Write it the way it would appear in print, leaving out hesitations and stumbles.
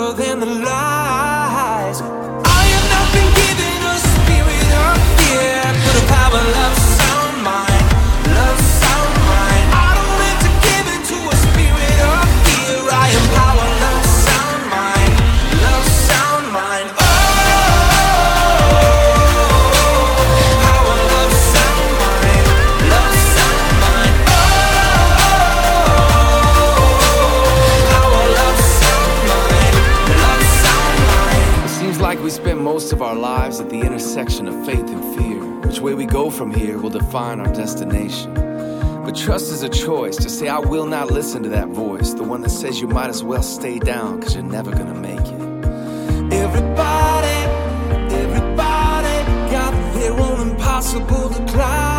louder than the lies. I have not been given a spirit of fear, but a power, love, sound mind. Love, sound mind. I don't have to give into a spirit of fear. I am power, love, sound mind. Love, sound mind. Oh, power, love, sound mind. Love, sound mind. Oh, power, love, sound mind. Love, sound mind. It seems like we spend most of our lives at the intersection of faith and fear. Which way we go from here will define our destination. But trust is a choice to say, I will not listen to that voice, the one that says you might as well stay down because you're never gonna make it. Everybody got their own impossible decline.